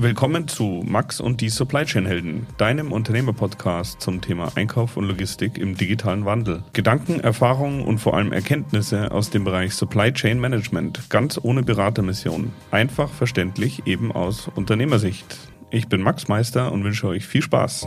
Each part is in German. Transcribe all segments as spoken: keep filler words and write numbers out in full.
Willkommen zu Max und die Supply Chain Helden, deinem Unternehmer-Podcast zum Thema Einkauf und Logistik im digitalen Wandel. Gedanken, Erfahrungen und vor allem Erkenntnisse aus dem Bereich Supply Chain Management, ganz ohne Beratermission. Einfach verständlich, eben aus Unternehmersicht. Ich bin Max Meister und wünsche euch viel Spaß.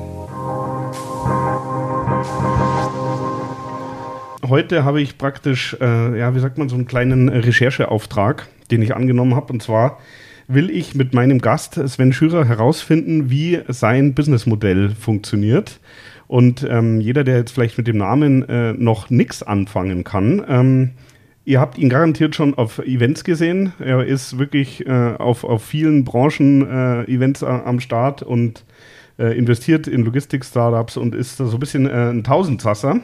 Heute habe ich praktisch, äh, ja, wie sagt man, so einen kleinen Rechercheauftrag, den ich angenommen habe, und zwar will ich mit meinem Gast Sven Schürer herausfinden, wie sein Businessmodell funktioniert. Und ähm, jeder, der jetzt vielleicht mit dem Namen äh, noch nichts anfangen kann, ähm, ihr habt ihn garantiert schon auf Events gesehen. Er ist wirklich äh, auf, auf vielen Branchen-Events äh, am Start und äh, investiert in Logistik-Startups und ist so ein bisschen äh, ein Tausendsasser.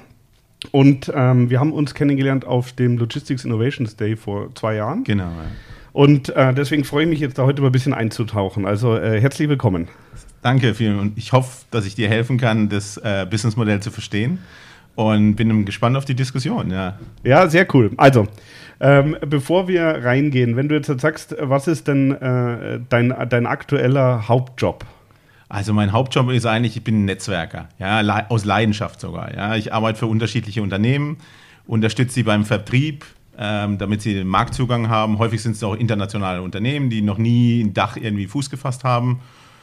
Und ähm, wir haben uns kennengelernt auf dem Logistics Innovations Day vor zwei Jahren. Genau, ja. Und äh, deswegen freue ich mich jetzt da heute mal ein bisschen einzutauchen. Also äh, herzlich willkommen. Danke vielen und ich hoffe, dass ich dir helfen kann, das äh, Businessmodell zu verstehen und bin gespannt auf die Diskussion. Ja, ja, sehr cool. Also, ähm, bevor wir reingehen, wenn du jetzt sagst, was ist denn äh, dein, dein aktueller Hauptjob? Also mein Hauptjob ist eigentlich, ich bin ein Netzwerker, ja, le- aus Leidenschaft sogar. Ja. Ich arbeite für unterschiedliche Unternehmen, unterstütze sie beim Vertrieb, Ähm, damit sie den Marktzugang haben. Häufig sind es auch internationale Unternehmen, die noch nie ein Dach irgendwie Fuß gefasst haben.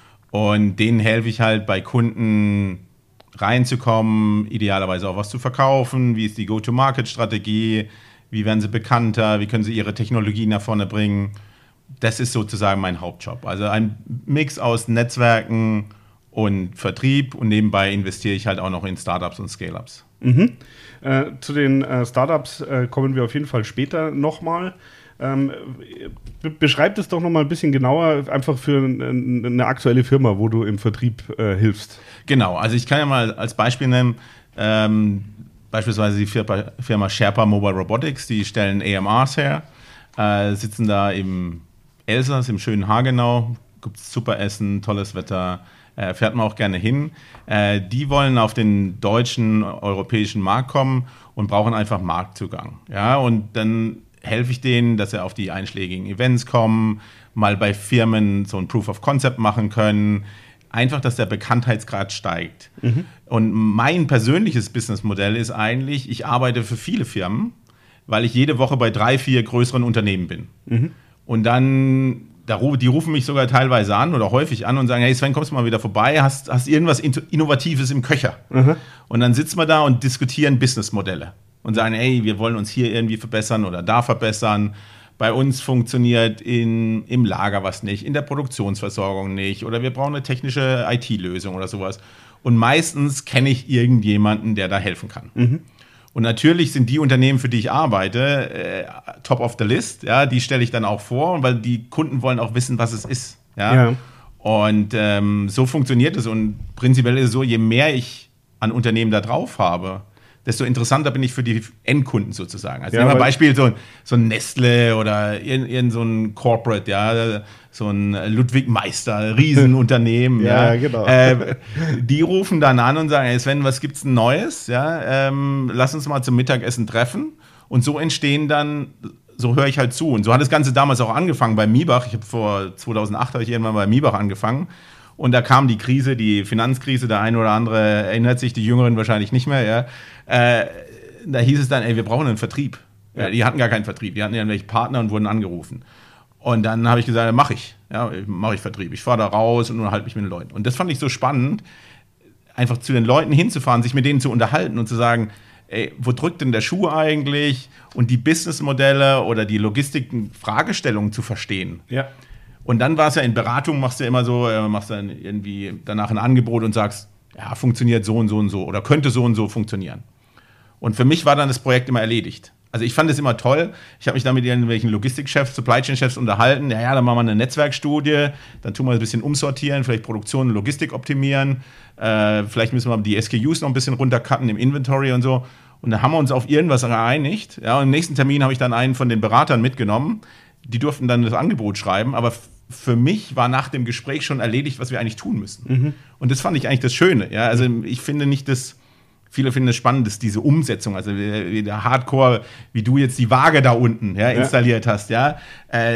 Und denen helfe ich halt bei Kunden reinzukommen, idealerweise auch was zu verkaufen. Wie ist die Go-to-Market-Strategie? Wie werden sie bekannter? Wie können sie ihre Technologie nach vorne bringen? Das ist sozusagen mein Hauptjob. Also ein Mix aus Netzwerken und Vertrieb und nebenbei investiere ich halt auch noch in Startups und Scale-Ups. Mhm. Äh, zu den äh, Startups äh, kommen wir auf jeden Fall später nochmal. Ähm, be- beschreib das doch nochmal ein bisschen genauer, einfach für n- eine aktuelle Firma, wo du im Vertrieb äh, hilfst. Genau, also ich kann ja mal als Beispiel nennen, ähm, beispielsweise die Firma, Firma Sherpa Mobile Robotics, die stellen A M Rs her, äh, sitzen da im Elsass, im schönen Hagenau, gibt es super Essen, tolles Wetter, Äh, fährt man auch gerne hin. Äh, die wollen auf den deutschen, europäischen Markt kommen und brauchen einfach Marktzugang. Ja, und dann helfe ich denen, dass sie auf die einschlägigen Events kommen, mal bei Firmen so ein Proof of Concept machen können. Einfach, dass der Bekanntheitsgrad steigt. Mhm. Und mein persönliches Businessmodell ist eigentlich, ich arbeite für viele Firmen, weil ich jede Woche bei drei, vier größeren Unternehmen bin. Mhm. Und dann die rufen mich sogar teilweise an oder häufig an und sagen, hey Sven, kommst du mal wieder vorbei, hast, hast irgendwas Innovatives im Köcher? Mhm. Und dann sitzen wir da und diskutieren Businessmodelle und sagen, hey, wir wollen uns hier irgendwie verbessern oder da verbessern. Bei uns funktioniert in, im Lager was nicht, in der Produktionsversorgung nicht oder wir brauchen eine technische I T-Lösung oder sowas. Und meistens kenne ich irgendjemanden, der da helfen kann. Mhm. Und natürlich sind die Unternehmen, für die ich arbeite, äh, top of the list. Ja, die stelle ich dann auch vor, weil die Kunden wollen auch wissen, was es ist. Ja? Ja. Und ähm, so funktioniert es. Und prinzipiell ist es so, je mehr ich an Unternehmen da drauf habe, desto interessanter bin ich für die Endkunden sozusagen. Also ja, nehmen wir ein Beispiel, so, so ein Nestle oder irgend, irgend so ein Corporate, ja, so ein Ludwig Meister, Riesenunternehmen. ja, ja, genau. Äh, die rufen dann an und sagen, hey Sven, was gibt's denn Neues? Ja, ähm, lass uns mal zum Mittagessen treffen. Und so entstehen dann, so höre ich halt zu. Und so hat das Ganze damals auch angefangen bei Miebach. Ich habe vor zweitausendacht habe ich irgendwann bei Miebach angefangen. Und da kam die Krise, die Finanzkrise, der eine oder andere erinnert sich, die Jüngeren wahrscheinlich nicht mehr. Ja. Äh, da hieß es dann, ey, wir brauchen einen Vertrieb. Ja, die hatten gar keinen Vertrieb, die hatten irgendwelche Partner und wurden angerufen. Und dann habe ich gesagt, mache ich. Ja, mache ich Vertrieb. Ich fahre da raus und unterhalte mich mit den Leuten. Und das fand ich so spannend, einfach zu den Leuten hinzufahren, sich mit denen zu unterhalten und zu sagen, ey, wo drückt denn der Schuh eigentlich? Und die Businessmodelle oder die Logistik-Fragestellungen zu verstehen. Ja. Und dann war es ja in Beratung, machst du ja immer so, äh, machst dann irgendwie danach ein Angebot und sagst, ja, funktioniert so und so und so oder könnte so und so funktionieren. Und für mich war dann das Projekt immer erledigt. Also ich fand es immer toll. Ich habe mich dann mit irgendwelchen Logistikchefs, Supply Chain Chefs unterhalten. Ja, ja, dann machen wir eine Netzwerkstudie, dann tun wir ein bisschen umsortieren, vielleicht Produktion und Logistik optimieren. Äh, vielleicht müssen wir die S K Us noch ein bisschen runtercutten im Inventory und so. Und dann haben wir uns auf irgendwas geeinigt. Ja, und im nächsten Termin habe ich dann einen von den Beratern mitgenommen. Die durften dann das Angebot schreiben, aber f- für mich war nach dem Gespräch schon erledigt, was wir eigentlich tun müssen. Mhm. Und das fand ich eigentlich das Schöne. Ja? Also ich finde nicht, dass viele finden es spannend, dass diese Umsetzung, also wie der Hardcore, wie du jetzt die Waage da unten ja, installiert ja. hast, ja, äh,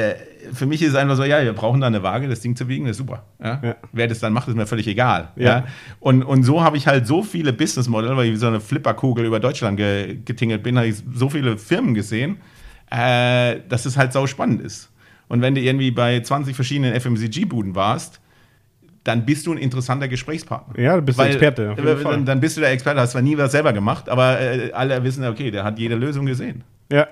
für mich ist es einfach so, ja, wir brauchen da eine Waage, das Ding zu wiegen, das ist super. Ja? Ja. Wer das dann macht, ist mir völlig egal. Ja. Ja? Und, und so habe ich halt so viele Business Modelle, weil ich wie so eine Flipperkugel über Deutschland ge, getingelt bin, habe ich so viele Firmen gesehen, äh, dass es halt sau spannend ist. Und wenn du irgendwie bei zwanzig verschiedenen F M C G-Buden warst, dann bist du ein interessanter Gesprächspartner. Ja, du bist Weil, der Experte. Auf jeden Fall. Dann, dann bist du der Experte, hast zwar nie was selber gemacht, aber äh, alle wissen, okay, der hat jede Lösung gesehen. Ja.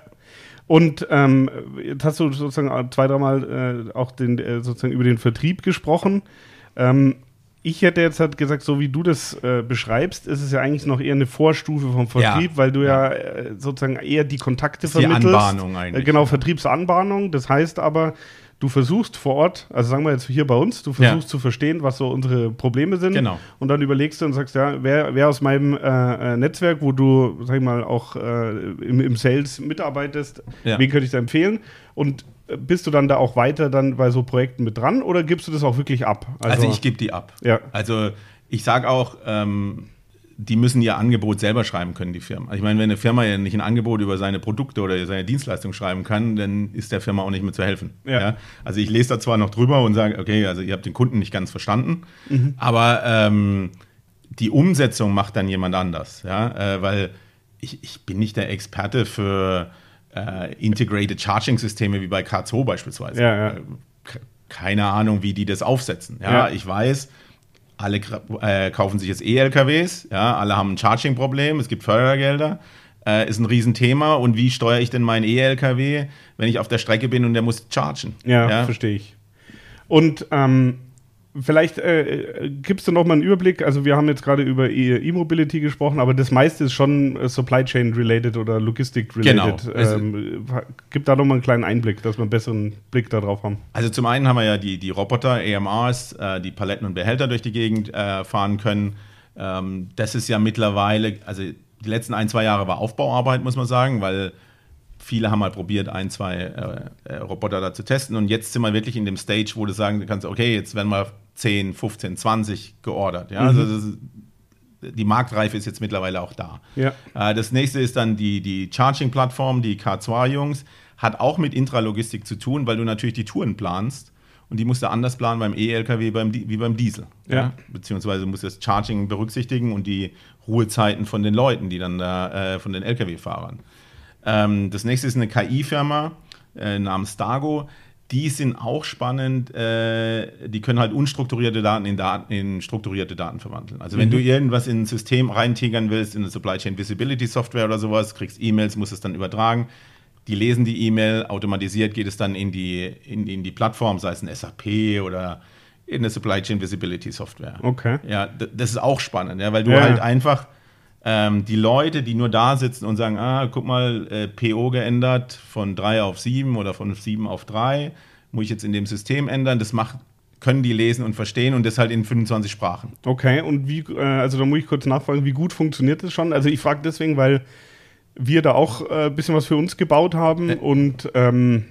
Und ähm, jetzt hast du sozusagen zwei, dreimal äh, auch den, äh, sozusagen über den Vertrieb gesprochen. Ähm, ich hätte jetzt halt gesagt, so wie du das äh, beschreibst, ist es ja eigentlich noch eher eine Vorstufe vom Vertrieb, ja. weil du ja, ja äh, sozusagen eher die Kontakte das ist vermittelst. Die Anbahnung eigentlich. Äh, genau, Vertriebsanbahnung. Das heißt aber, du versuchst vor Ort, also sagen wir jetzt hier bei uns, du versuchst ja. zu verstehen, was so unsere Probleme sind. Genau. Und dann überlegst du und sagst, ja, wer, wer aus meinem äh, Netzwerk, wo du, sag ich mal, auch äh, im, im Sales mitarbeitest, ja. wen könnte ich da empfehlen? Und äh, bist du dann da auch weiter dann bei so Projekten mit dran oder gibst du das auch wirklich ab? Also, also ich gebe die ab. Ja. Also ich sage auch, ähm, die müssen ihr Angebot selber schreiben können, die Firma. Also ich meine, wenn eine Firma ja nicht ein Angebot über seine Produkte oder seine Dienstleistung schreiben kann, dann ist der Firma auch nicht mehr zu helfen. Ja. Ja? Also ich lese da zwar noch drüber und sage, okay, also ihr habt den Kunden nicht ganz verstanden, mhm. aber ähm, die Umsetzung macht dann jemand anders. Ja? Äh, weil ich, ich bin nicht der Experte für äh, Integrated Charging-Systeme wie bei K zwei beispielsweise. Ja, ja. Äh, keine Ahnung, wie die das aufsetzen. Ja? Ja. Ich weiß, alle äh, kaufen sich jetzt E-L K Ws, ja, alle haben ein Charging-Problem, es gibt Fördergelder, äh, ist ein Riesenthema. Und wie steuere ich denn meinen E-L K W, wenn ich auf der Strecke bin und der muss chargen? Ja, ja? verstehe ich. Und ähm, vielleicht äh, gibst du noch mal einen Überblick, also wir haben jetzt gerade über E-Mobility gesprochen, aber das meiste ist schon äh, Supply Chain related oder Logistik related. Genau. Ähm, gib da noch mal einen kleinen Einblick, dass wir einen besseren Blick darauf haben. Also zum einen haben wir ja die, die Roboter, A M Rs, äh, die Paletten und Behälter durch die Gegend äh, fahren können. Ähm, das ist ja mittlerweile, also die letzten ein, zwei Jahre war Aufbauarbeit, muss man sagen, weil viele haben mal probiert, ein, zwei äh, Roboter da zu testen und jetzt sind wir wirklich in dem Stage, wo du sagen kannst, okay, jetzt werden mal zehn, fünfzehn, zwanzig geordert. Ja? Mhm. Also das ist, die Marktreife ist jetzt mittlerweile auch da. Ja. Äh, das nächste ist dann die, die Charging-Plattform, die K zwei Jungs, hat auch mit Intralogistik zu tun, weil du natürlich die Touren planst und die musst du anders planen beim E-L K W beim, wie beim Diesel. Ja. Ja? Beziehungsweise musst du das Charging berücksichtigen und die Ruhezeiten von den Leuten, die dann da, äh, von den L K W-Fahrern. Ähm, das nächste ist eine K I-Firma äh, namens Stargo. Die sind auch spannend. Äh, die können halt unstrukturierte Daten in, Daten in strukturierte Daten verwandeln. Also wenn mhm. du irgendwas in ein System reintigern willst, in eine Supply Chain Visibility Software oder sowas, kriegst E-Mails, musst es dann übertragen. Die lesen die E-Mail, automatisiert geht es dann in die, in, in die Plattform, sei es ein S A P oder in eine Supply Chain Visibility Software. Okay. Ja, d- das ist auch spannend, ja, weil du ja. halt einfach Ähm, die Leute, die nur da sitzen und sagen, ah, guck mal, äh, P O geändert von drei auf sieben oder von sieben auf drei, muss ich jetzt in dem System ändern, das macht, können die lesen und verstehen und das halt in fünfundzwanzig Sprachen. Okay, und wie, äh, also da muss ich kurz nachfragen, wie gut funktioniert das schon? Also ich frage deswegen, weil wir da auch ein äh, bisschen was für uns gebaut haben äh. und ähm,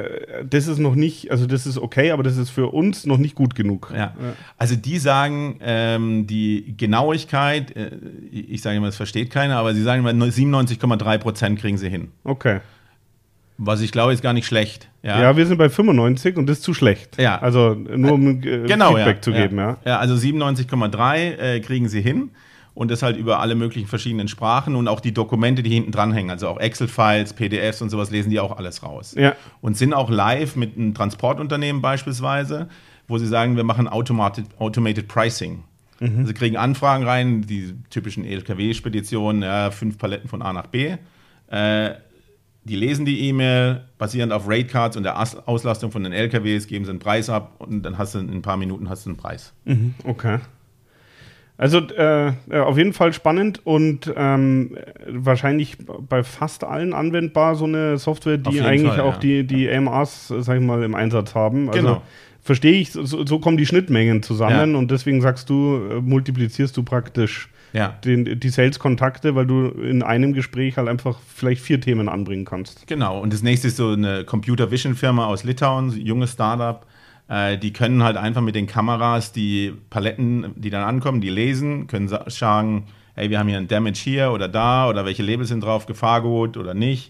das ist noch nicht, also das ist okay, aber das ist für uns noch nicht gut genug. Ja. Also die sagen, ähm, die Genauigkeit, äh, ich sage immer, das versteht keiner, aber sie sagen immer, siebenundneunzig Komma drei Prozent kriegen sie hin. Okay. Was ich glaube, ist gar nicht schlecht. Ja, ja, wir sind bei fünfundneunzig und das ist zu schlecht. Ja. Also nur um äh, genau, Feedback ja. zu ja. geben. Ja, ja also siebenundneunzig Komma drei äh, kriegen sie hin. Und das halt über alle möglichen verschiedenen Sprachen und auch die Dokumente, die hinten dranhängen, also auch Excel-Files, P D Fs und sowas, lesen die auch alles raus. Ja. Und sind auch live mit einem Transportunternehmen beispielsweise, wo sie sagen, wir machen Automated, Automated Pricing. Mhm. Also kriegen Anfragen rein, die typischen E L K W-Speditionen, ja, fünf Paletten von A nach B. Äh, die lesen die E-Mail, basierend auf Ratecards und der As- Auslastung von den L K Ws, geben sie einen Preis ab und dann hast du in ein paar Minuten hast du einen Preis. Mhm. Okay. Also äh, auf jeden Fall spannend und ähm, wahrscheinlich bei fast allen anwendbar, so eine Software, die eigentlich Fall, auch ja. die, die A M Rs, sag ich mal, im Einsatz haben. Also genau. Verstehe ich, so, so kommen die Schnittmengen zusammen ja. und deswegen sagst du, äh, multiplizierst du praktisch ja. den, die Sales-Kontakte, weil du in einem Gespräch halt einfach vielleicht vier Themen anbringen kannst. Genau, und das nächste ist so eine Computer-Vision-Firma aus Litauen, junges Startup. Die können halt einfach mit den Kameras die Paletten, die dann ankommen, die lesen, können sagen, hey, wir haben hier ein Damage hier oder da oder welche Labels sind drauf, Gefahrgut oder nicht.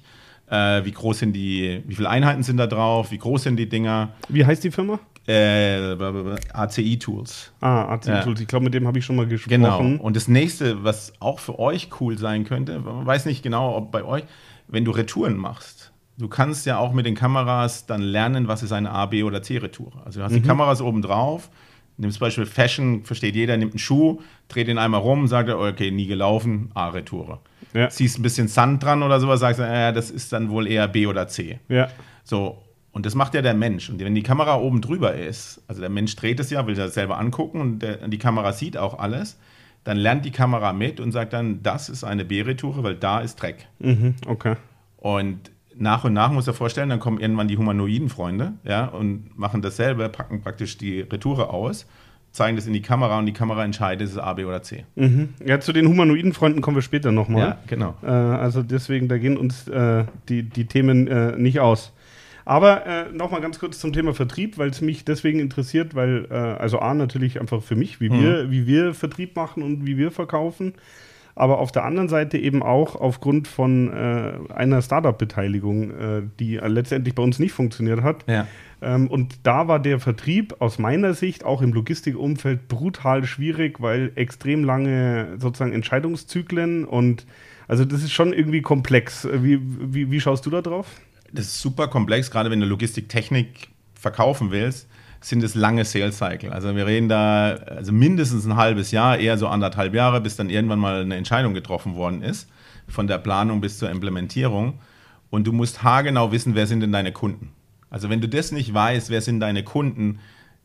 Äh, wie groß sind die, wie viele Einheiten sind da drauf, wie groß sind die Dinger? Wie heißt die Firma? Äh, A C I-Tools. Ah, A C I-Tools. Ja. Ich glaube, mit dem habe ich schon mal gesprochen. Genau. Und das nächste, was auch für euch cool sein könnte, man weiß nicht genau, ob bei euch, wenn du Retouren machst, du kannst ja auch mit den Kameras dann lernen, was ist eine A, B oder C-Retour. Also du hast mhm. die Kameras oben drauf, nimmst zum Beispiel Fashion, versteht jeder, nimmt einen Schuh, dreht den einmal rum, sagt er, okay, nie gelaufen, A-Retour. Ja. Ziehst ein bisschen Sand dran oder sowas, sagst du, äh, das ist dann wohl eher B oder C. Ja. So. Und das macht ja der Mensch. Und wenn die Kamera oben drüber ist, also der Mensch dreht es ja, will das selber angucken und der, die Kamera sieht auch alles, dann lernt die Kamera mit und sagt dann, das ist eine B-Retour, weil da ist Dreck. Mhm, okay. Und nach und nach muss er vorstellen, dann kommen irgendwann die Humanoiden-Freunde, ja, und machen dasselbe, packen praktisch die Retoure aus, zeigen das in die Kamera und die Kamera entscheidet, ist es A, B oder C. Mhm. Ja, zu den Humanoiden-Freunden kommen wir später nochmal. Ja, genau. Äh, also deswegen, da gehen uns äh, die, die Themen äh, nicht aus. Aber äh, nochmal ganz kurz zum Thema Vertrieb, weil es mich deswegen interessiert, weil, äh, also A, natürlich einfach für mich, wie, mhm. wir, wie wir Vertrieb machen und wie wir verkaufen, aber auf der anderen Seite eben auch aufgrund von äh, einer Startup-Beteiligung, äh, die letztendlich bei uns nicht funktioniert hat. Ja. Ähm, und da war der Vertrieb aus meiner Sicht auch im Logistikumfeld brutal schwierig, weil extrem lange sozusagen Entscheidungszyklen und also das ist schon irgendwie komplex. Wie, wie, wie schaust du da drauf? Das ist super komplex, gerade wenn du Logistiktechnik verkaufen willst, sind es lange Sales Cycle. Also wir reden da also mindestens ein halbes Jahr, eher so anderthalb Jahre, bis dann irgendwann mal eine Entscheidung getroffen worden ist, von der Planung bis zur Implementierung. Und du musst haargenau wissen, wer sind denn deine Kunden. Also wenn du das nicht weißt, wer sind deine Kunden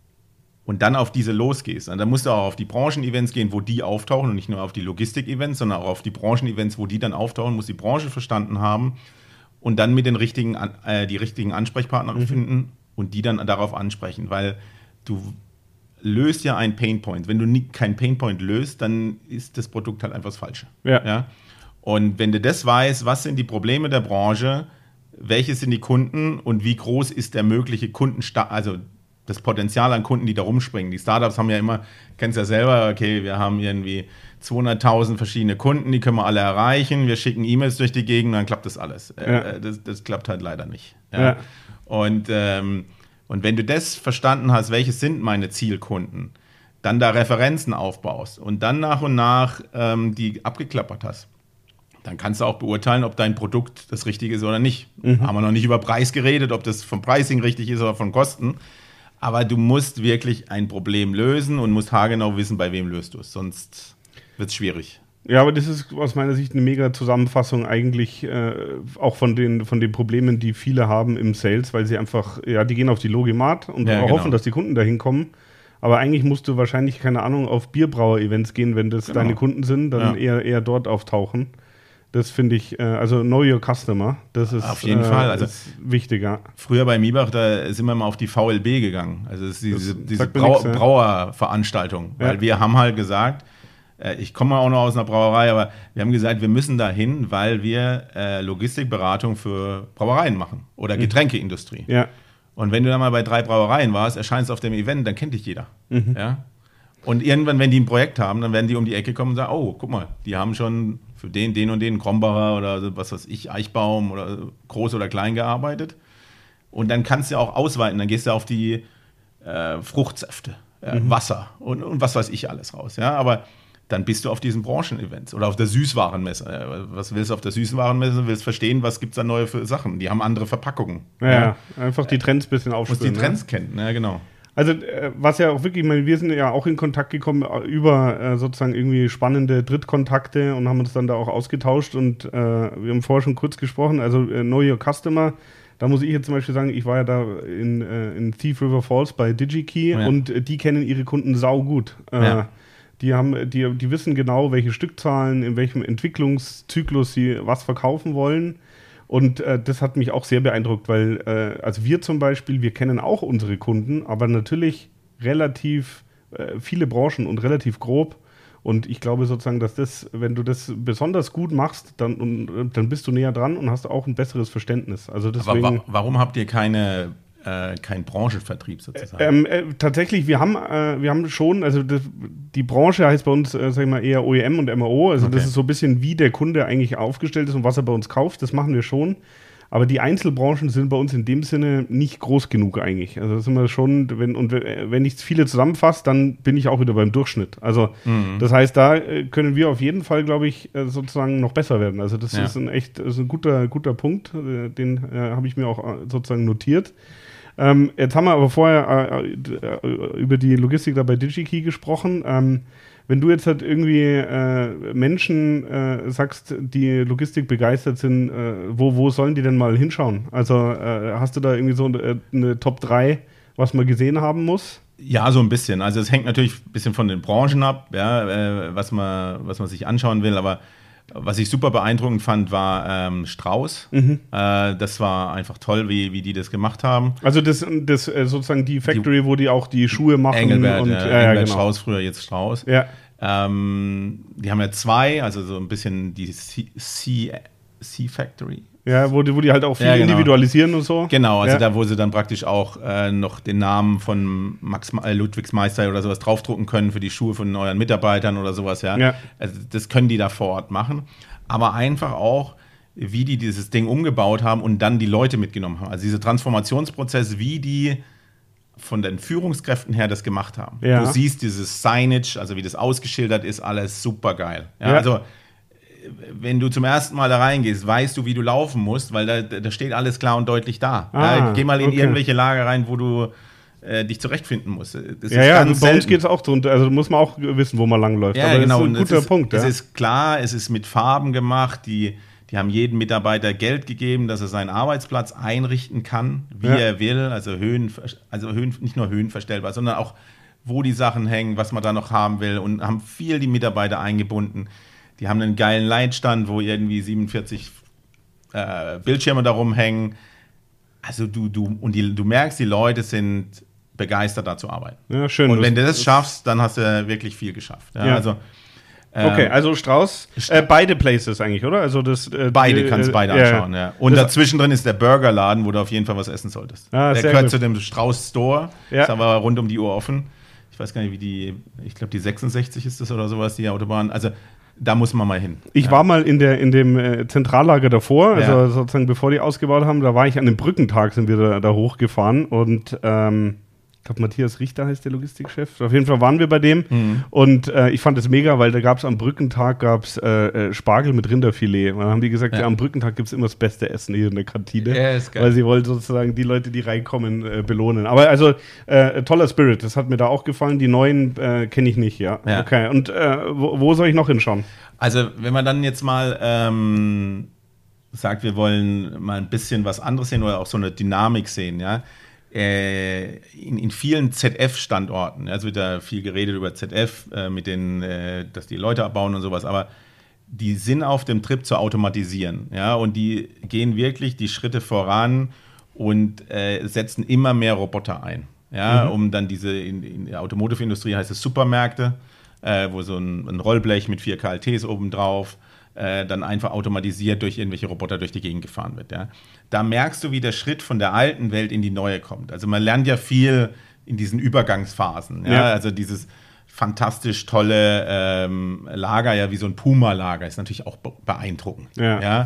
und dann auf diese losgehst, dann musst du auch auf die Branchen-Events gehen, wo die auftauchen und nicht nur auf die Logistik-Events, sondern auch auf die Branchen-Events, wo die dann auftauchen, musst die Branche verstanden haben und dann mit den richtigen, äh, die richtigen Ansprechpartner mhm. finden und die dann darauf ansprechen, weil du löst ja einen Painpoint. Wenn du nie, keinen Painpoint löst, dann ist das Produkt halt einfach das Falsche. Ja. Ja? Und wenn du das weißt, was sind die Probleme der Branche, welche sind die Kunden und wie groß ist der mögliche Kundenstamm, also das Potenzial an Kunden, die da rumspringen. Die Startups haben ja immer, kennst ja selber, okay, wir haben irgendwie zweihunderttausend verschiedene Kunden, die können wir alle erreichen, wir schicken E-Mails durch die Gegend, dann klappt das alles. Ja. Äh, das, das klappt halt leider nicht. Ja? Ja. Und, ähm, und wenn du das verstanden hast, welche sind meine Zielkunden, dann da Referenzen aufbaust und dann nach und nach ähm, die abgeklappert hast, dann kannst du auch beurteilen, ob dein Produkt das Richtige ist oder nicht. Mhm. Haben wir noch nicht über Preis geredet, ob das vom Pricing richtig ist oder von Kosten. Aber du musst wirklich ein Problem lösen und musst haargenau wissen, bei wem löst du es. Sonst wird es schwierig. Ja, aber das ist aus meiner Sicht eine mega Zusammenfassung eigentlich äh, auch von den, von den Problemen, die viele haben im Sales, weil sie einfach, ja, die gehen auf die Logimat und ja, hoffen, genau. dass die Kunden dahin kommen. Aber eigentlich musst du wahrscheinlich, keine Ahnung, auf Bierbrauer-Events gehen, wenn das genau. deine Kunden sind, dann ja. eher, eher dort auftauchen. Das finde ich, äh, also know your customer, das ist auf jeden äh, Fall also wichtiger. Früher bei Miebach, da sind wir mal auf die V L B gegangen, also das ist diese, das diese Brau- nix, ja. Brauerveranstaltung, weil ja. wir haben halt gesagt, äh, ich komme auch noch aus einer Brauerei, aber wir haben gesagt, wir müssen da hin, weil wir äh, Logistikberatung für Brauereien machen oder Getränkeindustrie. Ja. Und wenn du dann mal bei drei Brauereien warst, erscheinst auf dem Event, dann kennt dich jeder. Mhm. Ja? Und irgendwann, wenn die ein Projekt haben, dann werden die um die Ecke kommen und sagen, oh, guck mal, die haben schon für den, den und den Krombacher oder was weiß ich, Eichbaum oder groß oder klein gearbeitet. Und dann kannst du auch ausweiten, dann gehst du auf die äh, Fruchtsäfte, äh, mhm. Wasser und, und was weiß ich alles raus. Ja? Aber dann bist du auf diesen Branchen-Events oder auf der Süßwarenmesse. Was willst du auf der Süßwarenmesse? Du willst verstehen, was gibt es da neue für Sachen. Die haben andere Verpackungen. Ja, ja. Einfach die Trends ein bisschen aufspüren. Du musst die Trends ne? kennen, ja genau. Also äh, was ja auch wirklich, ich meine, wir sind ja auch in Kontakt gekommen über äh, sozusagen irgendwie spannende Drittkontakte und haben uns dann da auch ausgetauscht und äh, wir haben vorher schon kurz gesprochen, also äh, Know Your Customer, da muss ich jetzt zum Beispiel sagen, ich war ja da in, äh, in Thief River Falls bei DigiKey ja. und äh, die kennen ihre Kunden saugut. Äh, ja. Die haben, die, die wissen genau, welche Stückzahlen, in welchem Entwicklungszyklus sie was verkaufen wollen. Und äh, das hat mich auch sehr beeindruckt, weil äh, also wir zum Beispiel, wir kennen auch unsere Kunden, aber natürlich relativ äh, viele Branchen und relativ grob. Und ich glaube sozusagen, dass das, wenn du das besonders gut machst, dann, und, dann bist du näher dran und hast auch ein besseres Verständnis. Also deswegen, aber wa- warum habt ihr keine... Äh, kein Branchenvertrieb sozusagen. Ähm, äh, tatsächlich, wir haben, äh, wir haben schon, also das, die Branche heißt bei uns, äh, sag ich mal, eher O E M und M R O, also okay. das ist so ein bisschen, wie der Kunde eigentlich aufgestellt ist und was er bei uns kauft, das machen wir schon. Aber die Einzelbranchen sind bei uns in dem Sinne nicht groß genug eigentlich. Also das sind wir schon, wenn, und wenn ich viele zusammenfasse, dann bin ich auch wieder beim Durchschnitt. Also mhm. das heißt, da können wir auf jeden Fall, glaube ich, sozusagen noch besser werden. Also das ja. ist ein echt, das ist ein guter, guter Punkt, den äh, habe ich mir auch sozusagen notiert. Ähm, jetzt haben wir aber vorher äh, über die Logistik da bei DigiKey gesprochen. Ähm, Wenn du jetzt halt irgendwie äh, Menschen äh, sagst, die Logistik begeistert sind, äh, wo, wo sollen die denn mal hinschauen? Also äh, hast du da irgendwie so eine, eine Top drei, was man gesehen haben muss? Ja, so ein bisschen. Also es hängt natürlich ein bisschen von den Branchen ab, ja, äh, was man, was man sich anschauen will. Aber was ich super beeindruckend fand, war ähm, Strauß. Mhm. Äh, das war einfach toll, wie, wie die das gemacht haben. Also das, das äh, sozusagen die Factory, die, wo die auch die Schuhe machen. Engelbert, und, ja, ja, Engelbert genau. Strauß, früher jetzt Strauß. Ja. Ähm, die haben ja zwei, also so ein bisschen die C-Factory. Ja, wo die, wo die halt auch viel ja, genau. individualisieren und so. Genau, also ja. da, wo sie dann praktisch auch äh, noch den Namen von Max äh, Ludwigsmeister oder sowas draufdrucken können für die Schuhe von euren Mitarbeitern oder sowas, ja. ja. Also das können die da vor Ort machen. Aber einfach auch, wie die dieses Ding umgebaut haben und dann die Leute mitgenommen haben. Also dieser Transformationsprozess, wie die von den Führungskräften her das gemacht haben. Ja. Du siehst dieses Signage, also wie das ausgeschildert ist, alles super geil. Ja, ja. Also wenn du zum ersten Mal da reingehst, weißt du, wie du laufen musst, weil da, da steht alles klar und deutlich da. Ah, ja, geh mal in okay. irgendwelche Lager rein, wo du äh, dich zurechtfinden musst. Das ja, ist ja, ganz bei uns geht es auch drunter. Also muss man auch wissen, wo man langläuft. Ja, aber genau. das ist ein guter ist, Punkt. Es ja. ist klar, es ist mit Farben gemacht. Die, die haben jedem Mitarbeiter Geld gegeben, dass er seinen Arbeitsplatz einrichten kann, wie ja. er will. Also Höhen, also Höhen, nicht nur höhenverstellbar, sondern auch, wo die Sachen hängen, was man da noch haben will, und haben viel die Mitarbeiter eingebunden. Die haben einen geilen Leitstand, wo irgendwie siebenundvierzig äh, Bildschirme darum hängen. Also du, du, und die, du merkst, die Leute sind begeistert, da zu arbeiten. Ja, schön. Und wenn du das schaffst, dann hast du wirklich viel geschafft. Ja, ja. Also, ähm, okay, also Strauß, äh, beide Places eigentlich, oder? Also das, äh, beide die, kannst du beide äh, anschauen, ja. Und das, dazwischen drin ist der Burgerladen, wo du auf jeden Fall was essen solltest. Ah, der gehört gut. zu dem Strauß Store, ja. ist aber rund um die Uhr offen. Ich weiß gar nicht, wie die, ich glaube die sechsundsechzig ist das oder sowas, die Autobahn. Also da muss man mal hin. Ich ja. war mal in, der, in dem äh, Zentrallager davor, also ja. sozusagen bevor die ausgebaut haben, da war ich an dem Brückentag, sind wir da, da hochgefahren und ähm, ich glaube Matthias Richter heißt der Logistikchef. Auf jeden Fall waren wir bei dem mhm. und äh, ich fand es mega, weil da gab es am Brückentag gab's, äh, Spargel mit Rinderfilet. Und dann haben die gesagt, ja. Ja, am Brückentag gibt es immer das beste Essen hier in der Kantine, ja, ist geil. Weil sie wollen sozusagen die Leute, die reinkommen, äh, belohnen. Aber also äh, toller Spirit, das hat mir da auch gefallen. Die neuen äh, kenne ich nicht, ja. ja. Okay, und äh, wo, wo soll ich noch hinschauen? Also wenn man dann jetzt mal ähm, sagt, wir wollen mal ein bisschen was anderes sehen oder auch so eine Dynamik sehen, ja, äh, in, in vielen Z F-Standorten, ja, es wird da viel geredet über Z F, äh, mit den, äh, dass die Leute abbauen und sowas, aber die sind auf dem Trip zu automatisieren, ja, und die gehen wirklich die Schritte voran und äh, setzen immer mehr Roboter ein, ja, mhm. um dann diese, in, in der Automotive-Industrie heißt es Supermärkte, Äh, wo so ein, ein Rollblech mit vier K L Ts obendrauf äh, dann einfach automatisiert durch irgendwelche Roboter durch die Gegend gefahren wird. Ja. Da merkst du, wie der Schritt von der alten Welt in die neue kommt. Also man lernt ja viel in diesen Übergangsphasen. Ja. Ja. Also dieses fantastisch tolle ähm, Lager, ja, wie so ein Puma-Lager, ist natürlich auch beeindruckend. Ja. Ja.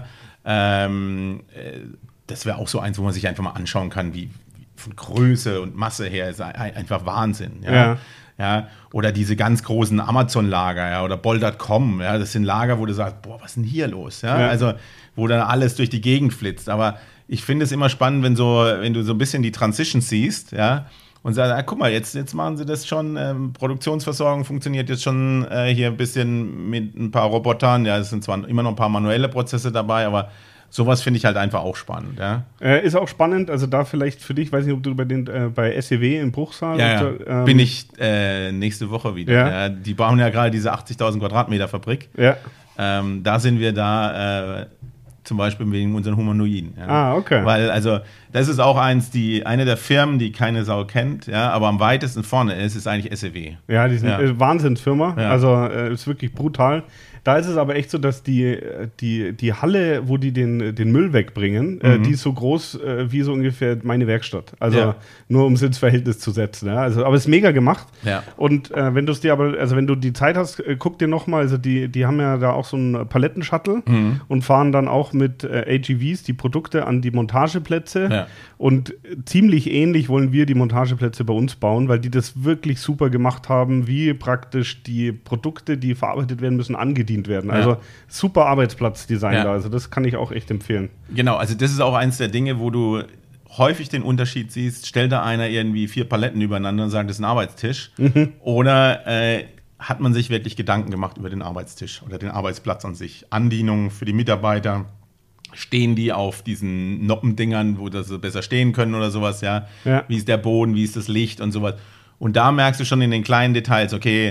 Ähm, äh, das wäre auch so eins, wo man sich einfach mal anschauen kann, wie, wie von Größe und Masse her ist einfach Wahnsinn. Ja. Ja. Ja, oder diese ganz großen Amazon-Lager, ja, oder Bol Punkt com, ja, das sind Lager, wo du sagst, boah, was ist denn hier los? Ja? Ja. Also, wo dann alles durch die Gegend flitzt. Aber ich finde es immer spannend, wenn so, wenn du so ein bisschen die Transition siehst, ja, und sagst, ah, guck mal, jetzt, jetzt machen sie das schon, ähm, Produktionsversorgung funktioniert jetzt schon äh, hier ein bisschen mit ein paar Robotern, ja, es sind zwar immer noch ein paar manuelle Prozesse dabei, aber sowas finde ich halt einfach auch spannend. Ja. Äh, ist auch spannend, also da vielleicht für dich, weiß nicht, ob du bei, den, äh, bei S E W in Bruchsal ja, ja. Du, ähm, bin ich äh, nächste Woche wieder. Ja. Ja, die bauen ja gerade diese achtzigtausend Quadratmeter Fabrik. Ja. Ähm, da sind wir da äh, zum Beispiel wegen unseren Humanoiden. Ja. Ah, okay. Weil, also, das ist auch eins, die, eine der Firmen, die keine Sau kennt, ja, aber am weitesten vorne ist, ist eigentlich S E W. Ja, die sind ja. äh, Wahnsinnsfirma, Ja. also äh, ist wirklich brutal. Da ist es aber echt so, dass die, die, die Halle, wo die den, den Müll wegbringen, mhm. äh, die ist so groß äh, wie so ungefähr meine Werkstatt. Also ja. nur um es ins Verhältnis zu setzen. Ja? Also, aber es ist mega gemacht. Ja. Und äh, wenn du es dir aber, also wenn du die Zeit hast, äh, guck dir nochmal, also die, die haben ja da auch so einen Palettenshuttle mhm. und fahren dann auch mit äh, A G Vs die Produkte an die Montageplätze. Ja. Und ziemlich ähnlich wollen wir die Montageplätze bei uns bauen, weil die das wirklich super gemacht haben, wie praktisch die Produkte, die verarbeitet werden müssen, angedient werden. Also ja. super Arbeitsplatzdesign ja. da. Also das kann ich auch echt empfehlen. Genau, also das ist auch eins der Dinge, wo du häufig den Unterschied siehst, stellt da einer irgendwie vier Paletten übereinander und sagt, das ist ein Arbeitstisch. Mhm. Oder äh, hat man sich wirklich Gedanken gemacht über den Arbeitstisch oder den Arbeitsplatz an sich. Andienungen für die Mitarbeiter. Stehen die auf diesen Noppendingern, wo sie besser stehen können oder sowas, ja? ja? Wie ist der Boden, wie ist das Licht und sowas. Und da merkst du schon in den kleinen Details, okay,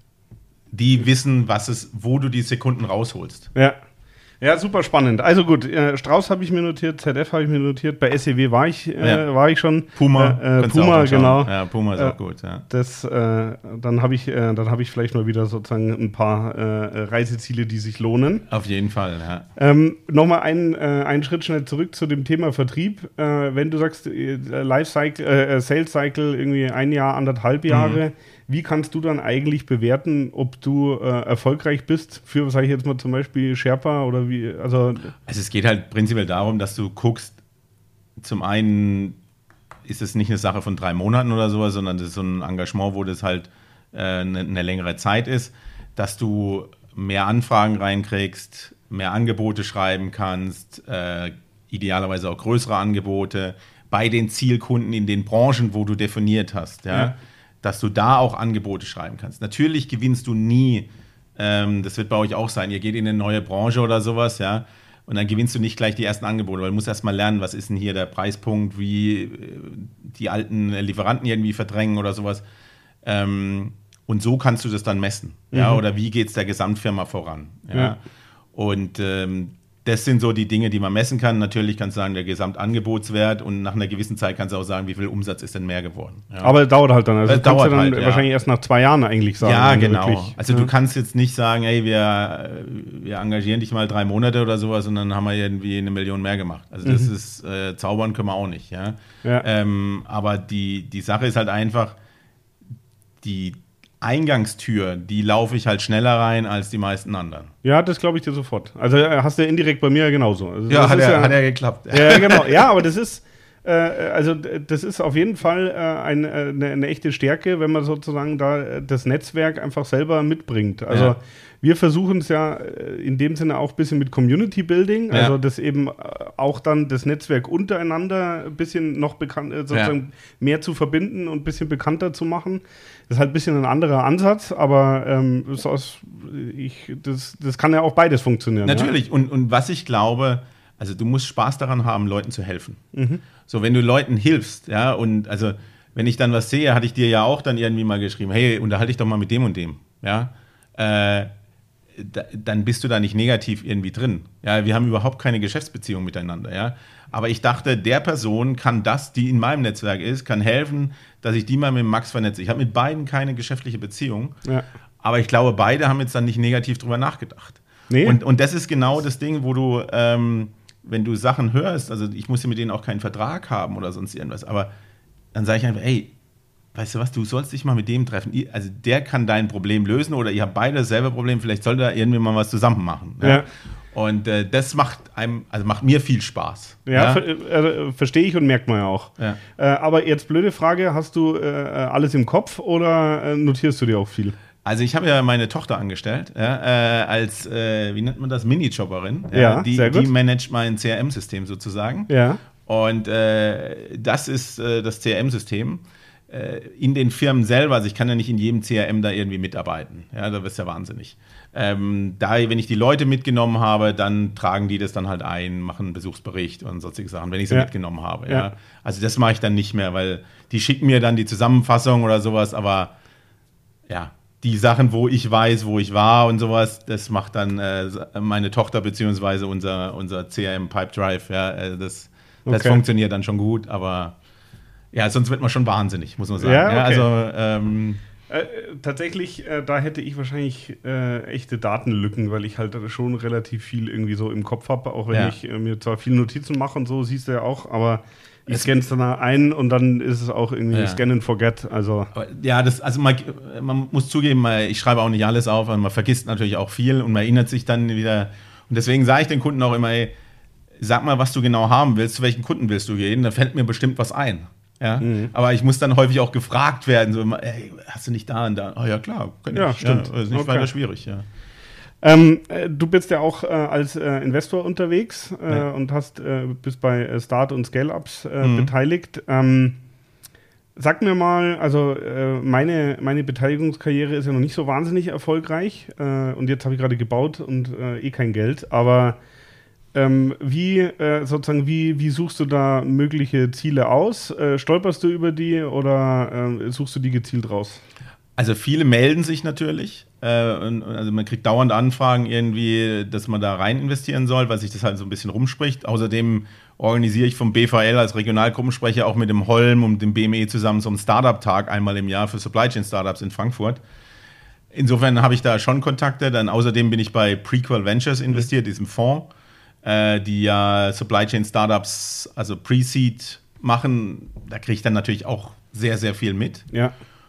die wissen, was es, wo du die Sekunden rausholst. Ja. Ja, super spannend. Also gut, äh, Strauß habe ich mir notiert, Z F habe ich mir notiert, bei S E W war ich, äh, ja. war ich schon. Puma, äh, äh, Puma genau. Ja, Puma ist äh, auch gut. Ja. Das, äh, dann habe ich, äh, dann habe ich vielleicht mal wieder sozusagen ein paar äh, Reiseziele, die sich lohnen. Auf jeden Fall, ja. Ähm, Nochmal einen, äh, einen Schritt schnell zurück zu dem Thema Vertrieb. Äh, wenn du sagst, äh, Lifecycle, äh, Sales Cycle irgendwie ein Jahr, anderthalb Jahre, mhm. wie kannst du dann eigentlich bewerten, ob du äh, erfolgreich bist für, sage ich jetzt mal zum Beispiel Sherpa oder wie, also... Also es geht halt prinzipiell darum, dass du guckst, zum einen ist es nicht eine Sache von drei Monaten oder sowas, sondern das ist so ein Engagement, wo das halt äh, eine, eine längere Zeit ist, dass du mehr Anfragen reinkriegst, mehr Angebote schreiben kannst, äh, idealerweise auch größere Angebote bei den Zielkunden in den Branchen, wo du definiert hast, ja. ja. Dass du da auch Angebote schreiben kannst. Natürlich gewinnst du nie, ähm, das wird bei euch auch sein, ihr geht in eine neue Branche oder sowas, ja, und dann gewinnst du nicht gleich die ersten Angebote, weil du musst erst mal lernen, was ist denn hier der Preispunkt, wie äh, die alten Lieferanten irgendwie verdrängen oder sowas. Ähm, und so kannst du das dann messen, mhm. ja, oder wie geht es der Gesamtfirma voran, ja. ja. Und ähm, das sind so die Dinge, die man messen kann. Natürlich kannst du sagen, der Gesamtangebotswert und nach einer gewissen Zeit kannst du auch sagen, wie viel Umsatz ist denn mehr geworden. Ja. Aber es dauert halt dann. Also das kannst dauert du dann halt, wahrscheinlich ja. erst nach zwei Jahren eigentlich sagen. Ja, genau. Wirklich, also ja. du kannst jetzt nicht sagen, ey, wir, wir engagieren dich mal drei Monate oder sowas und dann haben wir irgendwie eine Million mehr gemacht. Also das mhm. ist, äh, zaubern können wir auch nicht. Ja? Ja. Ähm, aber die, die Sache ist halt einfach, die Eingangstür, die laufe ich halt schneller rein als die meisten anderen. Ja, das glaube ich dir sofort. Also hast du ja indirekt bei mir ja genauso. Also ja, hat, er, ja, hat er geklappt. Ja, genau. Ja, aber das ist, äh, also das ist auf jeden Fall äh, ein, äh, eine, eine echte Stärke, wenn man sozusagen da das Netzwerk einfach selber mitbringt. Also ja. wir versuchen es ja in dem Sinne auch ein bisschen mit Community Building, also ja. das eben auch dann das Netzwerk untereinander ein bisschen noch bekannt, sozusagen ja. mehr zu verbinden und ein bisschen bekannter zu machen. Das ist halt ein bisschen ein anderer Ansatz, aber ähm, das, aus, ich, das, das kann ja auch beides funktionieren. Natürlich, ja? und, und was ich glaube, also du musst Spaß daran haben, Leuten zu helfen. Mhm. So, wenn du Leuten hilfst, ja, und also wenn ich dann was sehe, hatte ich dir ja auch dann irgendwie mal geschrieben, hey, unterhalte dich doch mal mit dem und dem, ja, äh, da, dann bist du da nicht negativ irgendwie drin. Ja, wir haben überhaupt keine Geschäftsbeziehung miteinander, ja. Aber ich dachte, der Person kann das, die in meinem Netzwerk ist, kann helfen, dass ich die mal mit Max vernetze. Ich habe mit beiden keine geschäftliche Beziehung, ja. aber ich glaube, beide haben jetzt dann nicht negativ drüber nachgedacht. Nee. Und, und das ist genau das Ding, wo du, ähm, wenn du Sachen hörst, also ich muss ja mit denen auch keinen Vertrag haben oder sonst irgendwas, aber dann sage ich einfach, ey, weißt du was, du sollst dich mal mit dem treffen. Also der kann dein Problem lösen oder ihr habt beide dasselbe Problem, vielleicht sollt ihr irgendwie mal was zusammen machen. Ja? Ja. Und äh, das macht einem, also macht mir viel Spaß. Ja, ja? Ver äh, verstehe ich und merkt man ja auch. Ja. Äh, aber jetzt blöde Frage, hast du äh, alles im Kopf oder äh, notierst du dir auch viel? Also ich habe ja meine Tochter angestellt, ja, äh, als, äh, wie nennt man das, Minijobberin. Ja, ja, die, sehr gut. Die managt mein C R M-System sozusagen. Ja. Und äh, das ist äh, das C R M-System. In den Firmen selber, also ich kann ja nicht in jedem C R M da irgendwie mitarbeiten. Ja, da wirst du ja wahnsinnig. Ähm, da, wenn ich die Leute mitgenommen habe, dann tragen die das dann halt ein, machen einen Besuchsbericht und sonstige Sachen, wenn ich sie ja. mitgenommen habe. Ja. Ja. Also das mache ich dann nicht mehr, weil die schicken mir dann die Zusammenfassung oder sowas, aber ja, die Sachen, wo ich weiß, wo ich war und sowas, das macht dann äh, meine Tochter beziehungsweise unser, unser C R M Pipedrive. Ja, äh, das, das okay. funktioniert dann schon gut, aber ja, sonst wird man schon wahnsinnig, muss man sagen. Ja, okay. ja, also, ähm, Äh, tatsächlich, äh, da hätte ich wahrscheinlich äh, echte Datenlücken, weil ich halt schon relativ viel irgendwie so im Kopf habe, auch wenn Ja. ich äh, mir zwar viele Notizen mache und so, siehst du ja auch, aber ich scanne es dann ein und dann ist es auch irgendwie Ja. Scan and Forget. Also Aber ja, das, also man, man muss zugeben, man- ich schreibe auch nicht alles auf, und man vergisst natürlich auch viel und man erinnert sich dann wieder. Und deswegen sage ich den Kunden auch immer, ey, sag mal, was du genau haben willst, zu welchen Kunden willst du gehen, da fällt mir bestimmt was ein. Ja? Mhm. Aber ich muss dann häufig auch gefragt werden, so immer, ey, hast du nicht da und da? Oh ja, klar, kann Ja, ich. stimmt. Ja, ist nicht Okay. weiter schwierig, ja. Ähm, äh, du bist ja auch äh, als äh, Investor unterwegs äh, Ja. und hast äh, bist bei äh, Start- und Scale-Ups äh, Mhm. beteiligt. Ähm, sag mir mal, also äh, meine, meine Beteiligungskarriere ist ja noch nicht so wahnsinnig erfolgreich äh, und jetzt habe ich gerade gebaut und äh, eh kein Geld, aber ähm, wie äh, sozusagen, wie, wie suchst du da mögliche Ziele aus? Äh, stolperst du über die oder äh, suchst du die gezielt raus? Also viele melden sich natürlich. Äh, und, und also man kriegt dauernd Anfragen irgendwie, dass man da rein investieren soll, weil sich das halt so ein bisschen rumspricht. Außerdem organisiere ich vom B V L als Regionalgruppensprecher auch mit dem Holm und dem B M E zusammen so einen Startup-Tag einmal im Jahr für Supply Chain Startups in Frankfurt. Insofern habe ich da schon Kontakte. Dann außerdem bin ich bei Prequel Ventures investiert, diesem Fonds, äh, die ja Supply Chain Startups, also Pre-Seed machen. Da kriege ich dann natürlich auch sehr, sehr viel mit. Ja.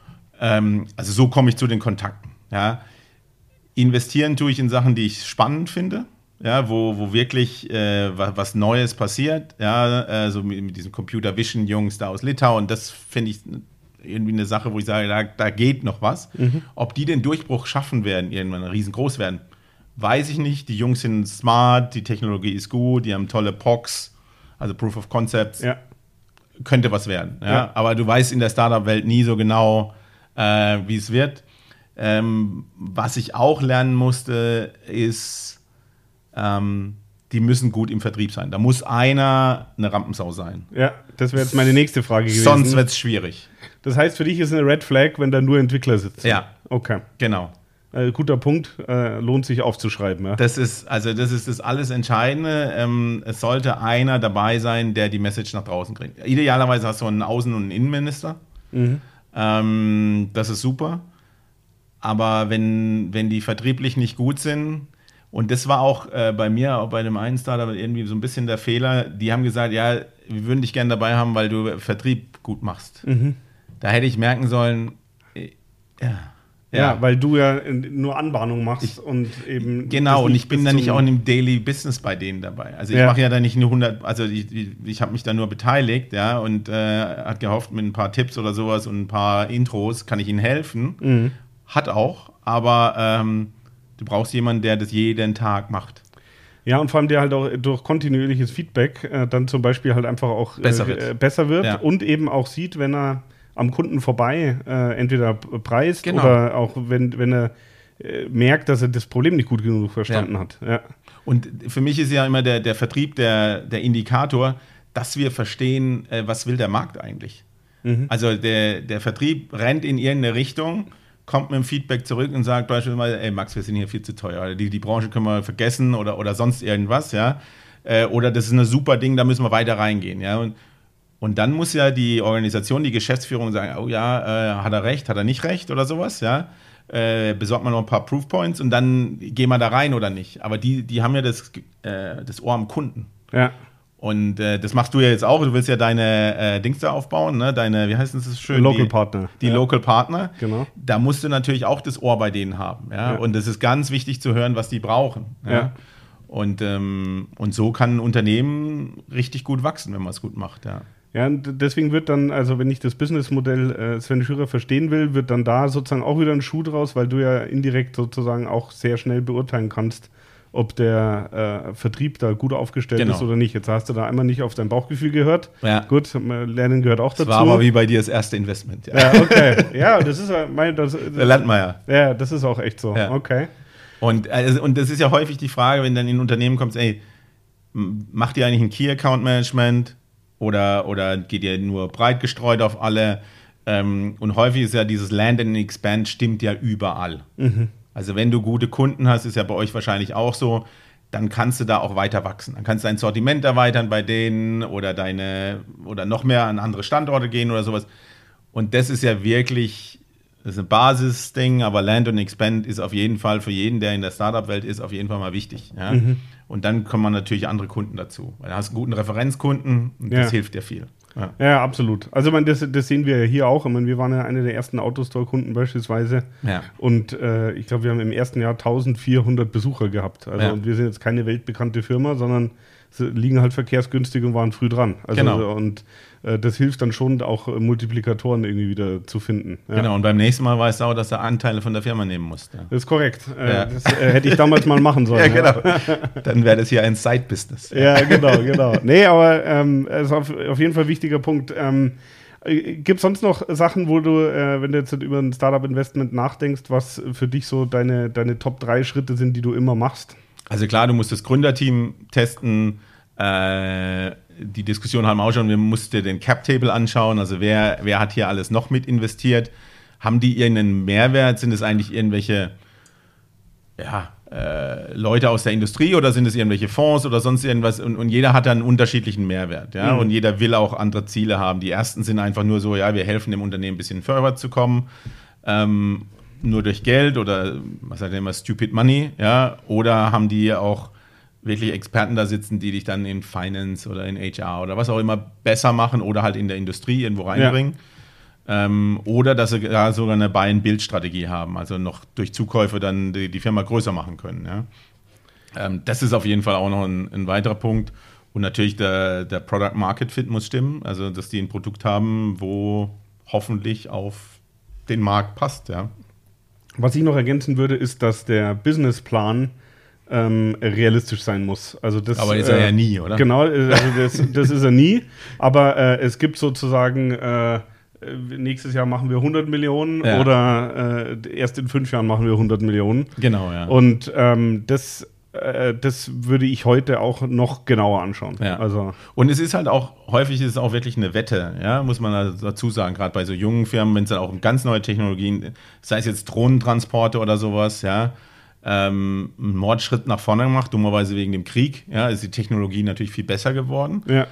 Ähm, also so komme ich zu den Kontakten. Ja. Investieren tue ich in Sachen, die ich spannend finde, ja, wo, wo wirklich äh, was, was Neues passiert. Ja, äh, so mit, mit diesen Computer Vision Jungs da aus Litauen. Das finde ich irgendwie eine Sache, wo ich sage, da, da geht noch was. Mhm. Ob die den Durchbruch schaffen werden, irgendwann riesengroß werden, weiß ich nicht. Die Jungs sind smart, die Technologie ist gut, die haben tolle P O Cs, also Proof of Concepts. Ja. Könnte was werden. Ja? Ja. Aber du weißt in der Startup-Welt nie so genau, äh, wie es wird. Ähm, was ich auch lernen musste, ist, ähm, die müssen gut im Vertrieb sein. Da muss einer eine Rampensau sein. Ja, das wäre jetzt meine nächste Frage gewesen. Sonst wird es schwierig. Das heißt, für dich ist eine Red Flag, wenn da nur Entwickler sitzen. Ja. Okay. Genau. Äh, guter Punkt. Äh, lohnt sich aufzuschreiben. Ja. Das ist, also das ist das alles Entscheidende. Ähm, es sollte einer dabei sein, der die Message nach draußen kriegt. Idealerweise hast du einen Außen- und einen Innenminister. Mhm. Ähm, das ist super. Aber wenn, wenn die vertrieblich nicht gut sind, und das war auch äh, bei mir, auch bei dem einen Startup irgendwie so ein bisschen der Fehler, die haben gesagt, ja, wir würden dich gerne dabei haben, weil du Vertrieb gut machst. Mhm. Da hätte ich merken sollen, äh, ja. Ja, Ja, weil du ja äh, nur Anbahnung machst Ich- und eben. genau, das und ich bin bis da nicht zum- auch in dem Daily Business bei denen dabei. Also ich Ja. mache ja da nicht nur hundert, also ich, ich, ich habe mich da nur beteiligt, ja, und äh, hat gehofft, mit ein paar Tipps oder sowas und ein paar Intros kann ich ihnen helfen. Mhm. Hat auch, aber ähm, du brauchst jemanden, der das jeden Tag macht. Ja, und vor allem der halt auch durch kontinuierliches Feedback äh, dann zum Beispiel halt einfach auch äh, Besser wird. äh, besser wird Ja. und eben auch sieht, wenn er am Kunden vorbei äh, entweder preist Genau. oder auch wenn, wenn er äh, merkt, dass er das Problem nicht gut genug verstanden Ja. hat. Ja. Und für mich ist ja immer der, der Vertrieb der, der Indikator, dass wir verstehen, äh, was will der Markt eigentlich. Mhm. Also der, der Vertrieb rennt in irgendeine Richtung, kommt mit dem Feedback zurück und sagt beispielsweise, ey Max, wir sind hier viel zu teuer, oder die, die Branche können wir vergessen oder, oder sonst irgendwas, ja. Äh, oder das ist ein super Ding, da müssen wir weiter reingehen, ja. Und, und dann muss ja die Organisation, die Geschäftsführung sagen, oh ja, äh, hat er recht, hat er nicht recht oder sowas, ja. Äh, besorgt man noch ein paar Proofpoints und dann gehen wir da rein oder nicht. Aber die, die haben ja das, äh, das Ohr am Kunden. Ja. Und äh, das machst du ja jetzt auch. Du willst ja deine äh, Dings da aufbauen, ne? Deine, wie heißt das so schön? Local die, Partner. Die Ja. Local Partner. Genau. Da musst du natürlich auch das Ohr bei denen haben. Ja? Ja. Und es ist ganz wichtig zu hören, was die brauchen. Ja? Ja. Und, ähm, und so kann ein Unternehmen richtig gut wachsen, wenn man es gut macht. Ja. Ja, und deswegen wird dann, also wenn ich das Businessmodell äh, Sven Schürer verstehen will, wird dann da sozusagen auch wieder ein Schuh draus, weil du ja indirekt sozusagen auch sehr schnell beurteilen kannst, ob der äh, Vertrieb da gut aufgestellt Genau. ist oder nicht. Jetzt hast du da einmal nicht auf dein Bauchgefühl gehört. Ja. Gut, Lernen gehört auch Das dazu. war aber wie bei dir das erste Investment. Ja. Ja, okay. Ja, das ist ja mein, das, Da lernt man ja. ja, das ist auch echt so. Ja. Okay. Und, also, und das ist ja häufig die Frage, wenn dann in ein Unternehmen kommst, ey, m- macht ihr eigentlich ein Key Account Management oder, oder geht ihr nur breit gestreut auf alle? Ähm, und häufig ist ja dieses Land and Expand stimmt ja überall. Mhm. Also wenn du gute Kunden hast, ist ja bei euch wahrscheinlich auch so, dann kannst du da auch weiter wachsen. Dann kannst du dein Sortiment erweitern bei denen oder deine oder noch mehr an andere Standorte gehen oder sowas. Und das ist ja wirklich das ist ein Basisding, aber Land und Expand ist auf jeden Fall für jeden, der in der Startup-Welt ist, auf jeden Fall mal wichtig. Ja? Mhm. Und dann kommen man natürlich andere Kunden dazu. Weil du hast einen guten Referenzkunden und ja. das hilft dir viel. Ja, ja absolut. Also man, das, das sehen wir ja hier auch. Ich meine, wir waren ja einer der ersten Autostore-Kunden beispielsweise. Ja. Und äh, ich glaube, wir haben im ersten Jahr eintausendvierhundert Besucher gehabt. Also ja. und wir sind jetzt keine weltbekannte Firma, sondern liegen halt verkehrsgünstig und waren früh dran. Also, genau. Und äh, das hilft dann schon, auch äh, Multiplikatoren irgendwie wieder zu finden. Ja. Genau, und beim nächsten Mal weißt du auch, dass du Anteile von der Firma nehmen musst. Ja. Das ist korrekt. Äh, ja. Das äh, hätte ich damals mal machen sollen. Ja, genau. Ja. Dann wäre das hier ein Side-Business. Ja, genau, genau. Nee, aber ähm, ist auf, auf jeden Fall ein wichtiger Punkt. Ähm, Gibt es sonst noch Sachen, wo du, äh, wenn du jetzt über ein Startup-Investment nachdenkst, was für dich so deine, deine Top drei Schritte sind, die du immer machst? Also klar, du musst das Gründerteam testen, äh, die Diskussion haben wir auch schon, wir mussten den Cap-Table anschauen, also wer, wer hat hier alles noch mit investiert, haben die irgendeinen Mehrwert, sind es eigentlich irgendwelche ja, äh, Leute aus der Industrie oder sind es irgendwelche Fonds oder sonst irgendwas und, und jeder hat dann einen unterschiedlichen Mehrwert, ja, mhm. und jeder will auch andere Ziele haben. Die ersten sind einfach nur so, ja, wir helfen dem Unternehmen ein bisschen vorwärts zu kommen, ähm, nur durch Geld oder was sagt man immer, stupid money, ja, oder haben die auch wirklich Experten da sitzen, die dich dann in Finance oder in H R oder was auch immer besser machen oder halt in der Industrie irgendwo reinbringen. Ja. Ähm, oder dass sie da sogar eine Buy-and-Build-Strategie haben, also noch durch Zukäufe dann die, die Firma größer machen können, ja. Ähm, das ist auf jeden Fall auch noch ein, ein weiterer Punkt. Und natürlich der, der Product-Market-Fit muss stimmen, also dass die ein Produkt haben, wo hoffentlich auf den Markt passt, ja. Was ich noch ergänzen würde, ist, dass der Businessplan ähm, realistisch sein muss. Also das, aber ist er äh, ja nie, oder? Genau, also das, das ist er nie. Aber äh, es gibt sozusagen, äh, nächstes Jahr machen wir hundert Millionen ja. oder äh, erst in fünf Jahren machen wir hundert Millionen. Genau, ja. Und ähm, das das würde ich heute auch noch genauer anschauen. Ja. Also. Und es ist halt auch, häufig ist es auch wirklich eine Wette, ja, muss man dazu sagen, gerade bei so jungen Firmen, wenn es dann auch um ganz neue Technologien, sei es jetzt Drohnentransporte oder sowas, ja, ähm, einen Mordschritt nach vorne gemacht, dummerweise wegen dem Krieg, ja, ist die Technologie natürlich viel besser geworden. Ja.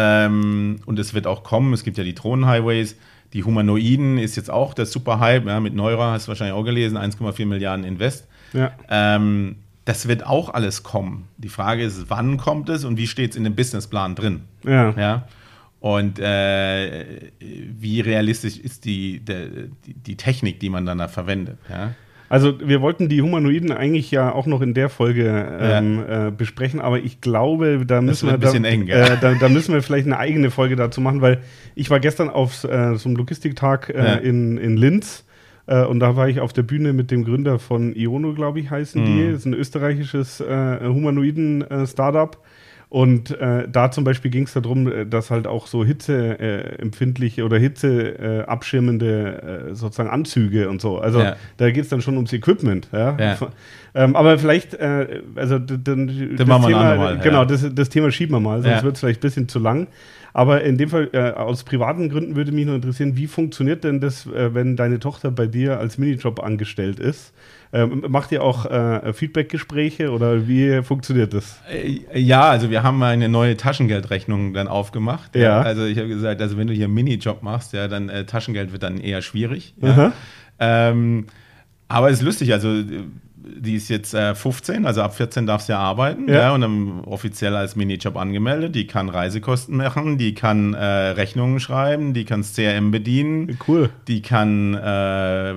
Ähm, und es wird auch kommen, es gibt ja die Drohnenhighways, die Humanoiden ist jetzt auch der Super-Hype, ja, mit Neura, hast du wahrscheinlich auch gelesen, eins Komma vier Milliarden Invest. Ja. Ähm, Das wird auch alles kommen. Die Frage ist, wann kommt es und wie steht es in dem Businessplan drin? Ja. Ja? Und äh, wie realistisch ist die, der, die, die Technik, die man dann da verwendet? Ja? Also wir wollten die Humanoiden eigentlich ja auch noch in der Folge ähm, ja. äh, besprechen, aber ich glaube, da müssen, wir, ein bisschen da, eng, äh, da, da müssen wir vielleicht eine eigene Folge dazu machen, weil ich war gestern auf äh, so einem Logistiktag äh, ja. in, in Linz. Uh, und da war ich auf der Bühne mit dem Gründer von Iono, glaube ich, heißen mm. die. Das ist ein österreichisches äh, Humanoiden-Startup. Äh, und äh, da zum Beispiel ging es darum, dass halt auch so hitzeempfindliche oder hitzeabschirmende äh, sozusagen Anzüge und so. Also ja. da geht es dann schon ums Equipment. Ja? Ja. Ähm, aber vielleicht, äh, also dann das, das Thema, mal, genau, ja. das, das Thema schieben wir mal, sonst ja. wird es vielleicht ein bisschen zu lang. Aber in dem Fall, äh, aus privaten Gründen würde mich nur interessieren, wie funktioniert denn das, äh, wenn deine Tochter bei dir als Minijob angestellt ist? Ähm, macht ihr auch äh, Feedback-Gespräche oder wie funktioniert das? Ja, also wir haben eine neue Taschengeldrechnung dann aufgemacht. Ja. Ja. Also ich habe gesagt, also wenn du hier einen Minijob machst, ja, dann äh, Taschengeld wird dann eher schwierig. Ja. Ähm, aber es ist lustig, also die ist jetzt äh, fünfzehn, also ab vierzehn darf sie ja arbeiten, ja. Ja, und dann offiziell als Minijob angemeldet. Die kann Reisekosten machen, die kann äh, Rechnungen schreiben, die kann das C R M bedienen. Cool. Die kann äh,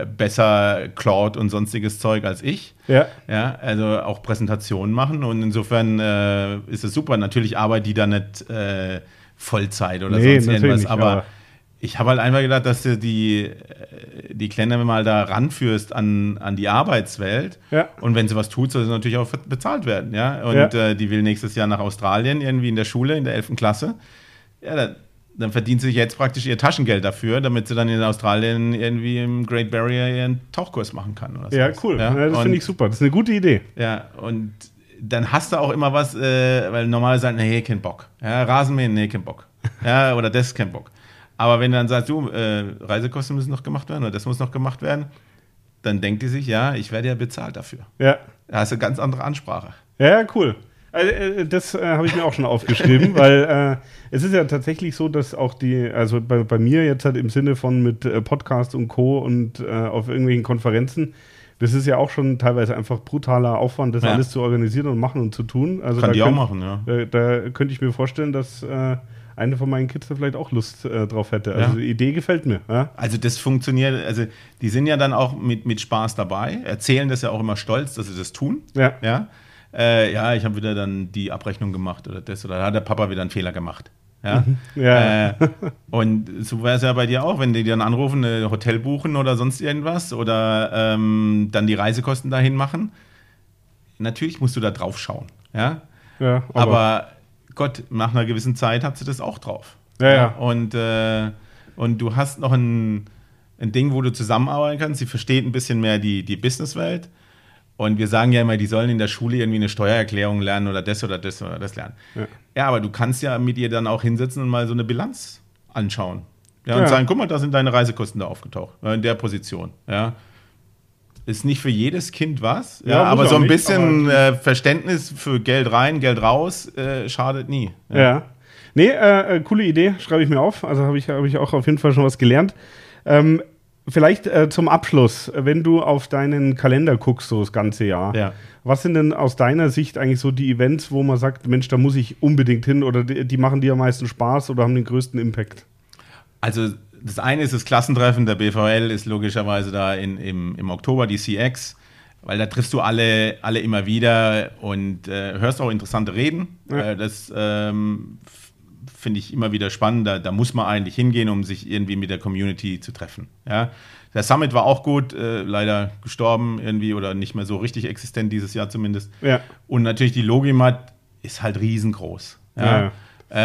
besser Cloud und sonstiges Zeug als ich. Ja. Ja, also auch Präsentationen machen und insofern äh, ist es super. Natürlich arbeitet die da nicht äh, Vollzeit oder nee, sonst irgendwas, nicht, aber, aber ich habe halt einfach gedacht, dass du die, die Kleine mal da ranführst an, an die Arbeitswelt. Ja. Und wenn sie was tut, soll sie natürlich auch bezahlt werden. Ja? Und ja. äh, die will nächstes Jahr nach Australien, irgendwie in der Schule, in der elften Klasse. Ja, dann, dann verdient sie jetzt praktisch ihr Taschengeld dafür, damit sie dann in Australien irgendwie im Great Barrier ihren Tauchkurs machen kann. Oder ja, sowas. cool. Ja? Ja, das finde ich super. Das ist eine gute Idee. Ja, und dann hast du auch immer was, äh, weil normal sagen, nee, kein Bock. Ja, Rasenmähen, nee, kein Bock. Ja, oder das ist kein Bock. Aber wenn du dann sagst, du, äh, Reisekosten müssen noch gemacht werden oder das muss noch gemacht werden, dann denkt die sich, ja, ich werde ja bezahlt dafür. Ja. Da hast du eine ganz andere Ansprache. Ja, cool. Also, das äh, habe ich mir auch schon aufgeschrieben, weil äh, es ist ja tatsächlich so, dass auch die, also bei, bei mir jetzt halt im Sinne von mit äh, Podcast und Co. und äh, auf irgendwelchen Konferenzen, das ist ja auch schon teilweise einfach brutaler Aufwand, das ja. alles zu organisieren und machen und zu tun. Also Kann da die könnt, auch machen, ja. Da, da könnte ich mir vorstellen, dass äh, eine von meinen Kids da vielleicht auch Lust äh, drauf hätte. Also ja. die Idee gefällt mir. Ja? Also das funktioniert, also die sind ja dann auch mit, mit Spaß dabei, erzählen das ja auch immer stolz, dass sie das tun. Ja. Ja, äh, ja ich habe wieder dann die Abrechnung gemacht oder das oder da hat der Papa wieder einen Fehler gemacht. Ja. ja. Äh, und so wäre es ja bei dir auch, wenn die dann anrufen, ein Hotel buchen oder sonst irgendwas oder ähm, dann die Reisekosten dahin machen. Natürlich musst du da drauf schauen. Ja, ja aber, aber Gott, nach einer gewissen Zeit hat sie das auch drauf. Ja, ja. Und, äh, und du hast noch ein, ein Ding, wo du zusammenarbeiten kannst. Sie versteht ein bisschen mehr die, die Businesswelt. Und wir sagen ja immer, die sollen in der Schule irgendwie eine Steuererklärung lernen oder das oder das oder das lernen. Ja, ja aber du kannst ja mit ihr dann auch hinsetzen und mal so eine Bilanz anschauen. Ja, und ja. sagen, guck mal, da sind deine Reisekosten da aufgetaucht. In der Position. Ja. Ist nicht für jedes Kind was, ja, ja aber so ein nicht, bisschen äh, Verständnis für Geld rein, Geld raus, äh, schadet nie. Ja, ja. Nee, äh, coole Idee, schreibe ich mir auf. Also habe ich, hab ich auch auf jeden Fall schon was gelernt. Ähm, vielleicht äh, zum Abschluss, wenn du auf deinen Kalender guckst, so das ganze Jahr, ja. was sind denn aus deiner Sicht eigentlich so die Events, wo man sagt, Mensch, da muss ich unbedingt hin oder die, die machen dir am meisten Spaß oder haben den größten Impact? Also das eine ist das Klassentreffen der B V L, ist logischerweise da in, im, im Oktober, die C X, weil da triffst du alle, alle immer wieder und äh, hörst auch interessante Reden. Ja. Äh, das ähm, finde ich immer wieder spannend. Da, da muss man eigentlich hingehen, um sich irgendwie mit der Community zu treffen. Ja? Der Summit war auch gut, äh, leider gestorben irgendwie oder nicht mehr so richtig existent dieses Jahr zumindest. Ja. Und natürlich die Logimat ist halt riesengroß. Ja, ja.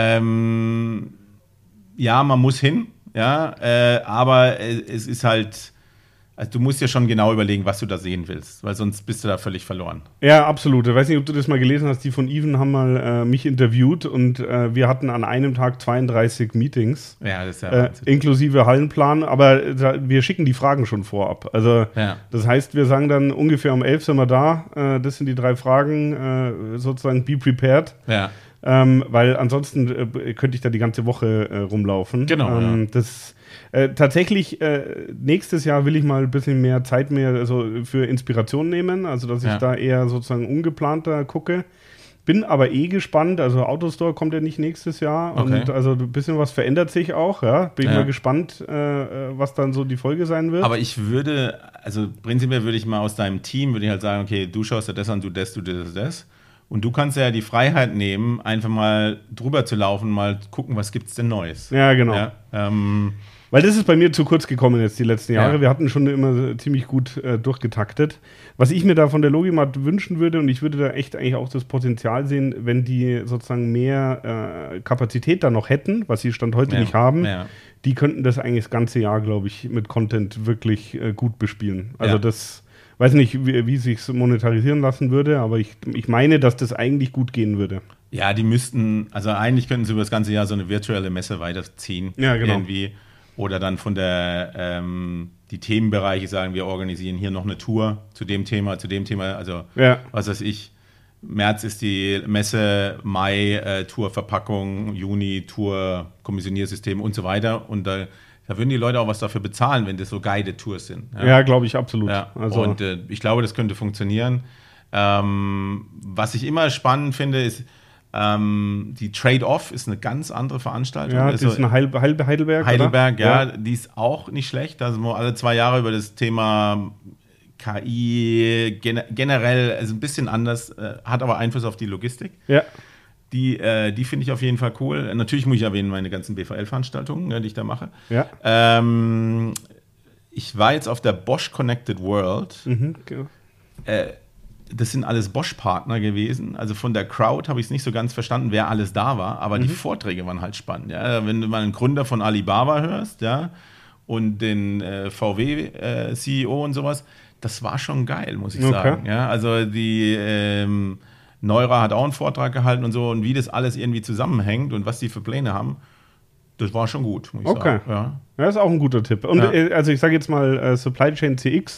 Ähm, ja man muss hin. Ja, äh, aber es ist halt, also du musst ja schon genau überlegen, was du da sehen willst, weil sonst bist du da völlig verloren. Ja, absolut. Ich weiß nicht, ob du das mal gelesen hast, die von Even haben mal äh, mich interviewt und äh, wir hatten an einem Tag zweiunddreißig Meetings. Ja, das ist ja äh, inklusive Hallenplan, aber äh, wir schicken die Fragen schon vorab. Also ja. das heißt, wir sagen dann ungefähr um elf sind wir da, äh, das sind die drei Fragen, äh, sozusagen be prepared. Ja. Ähm, weil ansonsten äh, könnte ich da die ganze Woche äh, rumlaufen. Genau. Ähm, ja. Das äh, tatsächlich äh, nächstes Jahr will ich mal ein bisschen mehr Zeit mehr also für Inspiration nehmen, also dass ich ja. da eher sozusagen ungeplanter gucke. Bin aber eh gespannt, also Autostore kommt ja nicht nächstes Jahr okay. und also ein bisschen was verändert sich auch, ja. Bin ich ja. mal gespannt, äh, was dann so die Folge sein wird. Aber ich würde, also prinzipiell würde ich mal aus deinem Team, würde ich halt sagen, okay, du schaust dir das an, du das, du das, das. Und du kannst ja die Freiheit nehmen, einfach mal drüber zu laufen, mal gucken, was gibt's denn Neues. Ja, genau. Ja, ähm, Weil das ist bei mir zu kurz gekommen jetzt die letzten Jahre. Ja. Wir hatten schon immer ziemlich gut äh, durchgetaktet. Was ich mir da von der Logimat wünschen würde, und ich würde da echt eigentlich auch das Potenzial sehen, wenn die sozusagen mehr äh, Kapazität da noch hätten, was sie Stand heute ja. nicht haben, ja. die könnten das eigentlich das ganze Jahr, glaube ich, mit Content wirklich äh, gut bespielen. Also ja. das... Weiß nicht, wie, wie sich monetarisieren lassen würde, aber ich, ich meine, dass das eigentlich gut gehen würde. Ja, die müssten, also eigentlich könnten sie über das ganze Jahr so eine virtuelle Messe weiterziehen. Ja, genau. Irgendwie. Oder dann von der, ähm, die Themenbereiche sagen, wir organisieren hier noch eine Tour zu dem Thema, zu dem Thema. Also, ja. was weiß ich, März ist die Messe, Mai äh, Tour Verpackung, Juni Tour Kommissioniersystem und so weiter. Und da Da würden die Leute auch was dafür bezahlen, wenn das so Guided Tours sind. Ja, ja glaube ich, absolut. Ja. Also. Und äh, ich glaube, das könnte funktionieren. Ähm, was ich immer spannend finde, ist, ähm, die Trade-Off ist eine ganz andere Veranstaltung. Ja, das also, ist in Heil Heil Heidelberg, Heidelberg, oder? Ja, ja, die ist auch nicht schlecht. Da sind wir alle zwei Jahre über das Thema K I gen generell, also ein bisschen anders, äh, hat aber Einfluss auf die Logistik. Ja. Die, äh, die finde ich auf jeden Fall cool. Natürlich muss ich erwähnen, meine ganzen B V L-Veranstaltungen, ja, die ich da mache. Ja. Ähm, ich war jetzt auf der Bosch Connected World. Mhm, genau. äh, das sind alles Bosch-Partner gewesen. Also von der Crowd habe ich es nicht so ganz verstanden, wer alles da war. Aber mhm. die Vorträge waren halt spannend. Ja? Wenn du mal einen Gründer von Alibaba hörst, ja, und den äh, V W-C E O äh, und sowas, das war schon geil, muss ich okay. sagen. Ja? Also die ähm, Neura hat auch einen Vortrag gehalten und so und wie das alles irgendwie zusammenhängt und was die für Pläne haben, das war schon gut, muss ich okay. sagen. Ja. Ja, ist auch ein guter Tipp. Und ja. äh, also ich sage jetzt mal äh, Supply Chain C X,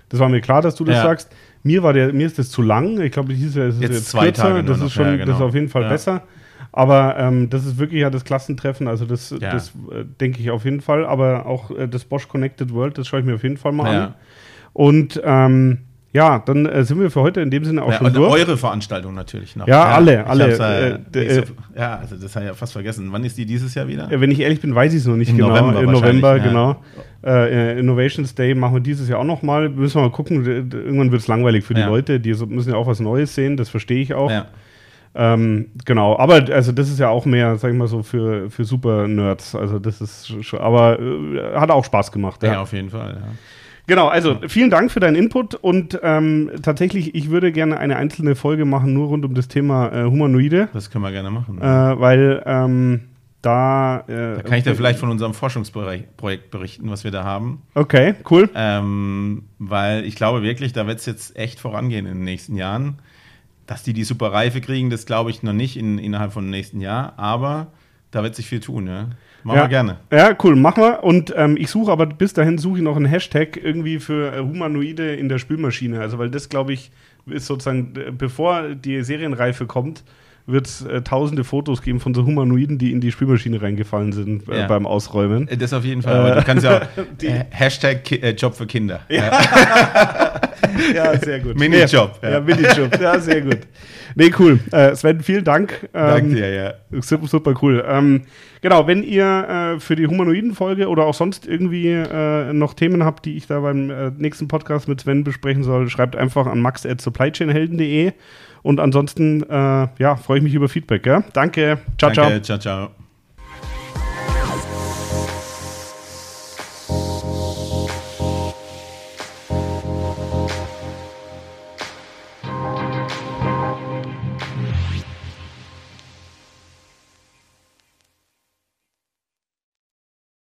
Das war mir klar, dass du das Ja. sagst. Mir, war der, mir ist das zu lang. Ich glaube, es ist jetzt, Jetzt zwei kürzer. Tage nur Das noch. ist schon, Ja, genau. das ist auf jeden Fall Ja. besser. Aber ähm, das ist wirklich ja das Klassentreffen. Also das, Ja. das äh, denke ich auf jeden Fall. Aber auch äh, das Bosch Connected World, das schaue ich mir auf jeden Fall mal Ja. an. Und ähm, ja, dann äh, sind wir für heute in dem Sinne auch Ja, schon und durch. eure Veranstaltung natürlich noch. Ja, alle, ich alle, hab's, äh, äh, d- nicht so, ja, also das habe ich ja fast vergessen. Wann ist die dieses Jahr wieder? Äh, Wenn ich ehrlich bin, weiß ich es noch nicht Im genau. November Im November, wahrscheinlich, ja. genau. Äh, Innovations Day machen wir dieses Jahr auch nochmal. Müssen wir mal gucken. D- d- Irgendwann wird es langweilig für die Ja. Leute. Die so, müssen ja auch was Neues sehen. Das verstehe ich auch. Ja. Ähm, genau. Aber also das ist ja auch mehr, sag ich mal so, für, für Super-Nerds. Also das ist schon, aber äh, hat auch Spaß gemacht. Ja, Ja. auf jeden Fall. Ja. Genau, also vielen Dank für deinen Input und ähm, tatsächlich, ich würde gerne eine einzelne Folge machen, nur rund um das Thema äh, Humanoide, Das können wir gerne machen. äh, weil ähm, da, äh, Da kann ich dir vielleicht von unserem Forschungsprojekt berichten, was wir da haben. Okay, cool. Ähm, weil ich glaube wirklich, da wird es jetzt echt vorangehen in den nächsten Jahren. Dass die die super Reife kriegen, das glaube ich noch nicht in, innerhalb von dem nächsten Jahr, aber da wird sich viel tun. Ja? Machen ja. wir gerne. Ja, cool, machen wir. Und ähm, ich suche aber bis dahin suche ich noch einen Hashtag irgendwie für äh, Humanoide in der Spülmaschine. Also weil das, glaube ich, ist sozusagen, äh, bevor die Serienreife kommt, wird es äh, tausende Fotos geben von so Humanoiden, die in die Spülmaschine reingefallen sind äh, Ja. beim Ausräumen. Äh, Das auf jeden Fall. Aber du kannst ja auch äh, Hashtag Ki äh, Job für Kinder. Ja. Ja, sehr gut. Minijob. Ja, ja Minijob. Ja, sehr gut. Nee, cool. Äh, Sven, vielen Dank. Ähm, Danke dir, ja. Super, super cool. Ähm, genau, wenn ihr äh, für die Humanoiden-Folge oder auch sonst irgendwie äh, noch Themen habt, die ich da beim äh, nächsten Podcast mit Sven besprechen soll, schreibt einfach an max at supplychainhelden punkt de und ansonsten äh, ja, freue ich mich über Feedback. Gell? Danke. Ciao, Danke, ciao. ciao, ciao.